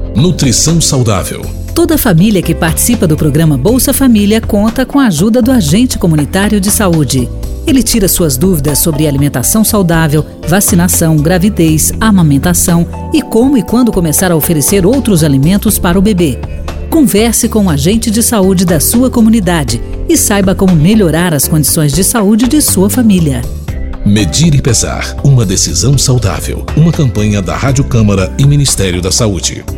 Nutrição saudável. Toda família que participa do programa Bolsa Família conta com a ajuda do agente comunitário de saúde. Ele tira suas dúvidas sobre alimentação saudável, vacinação, gravidez, amamentação e como e quando começar a oferecer outros alimentos para o bebê. Converse com o agente de saúde da sua comunidade e saiba como melhorar as condições de saúde de sua família. Medir e pesar, uma decisão saudável. Uma campanha da Rádio Câmara e Ministério da Saúde.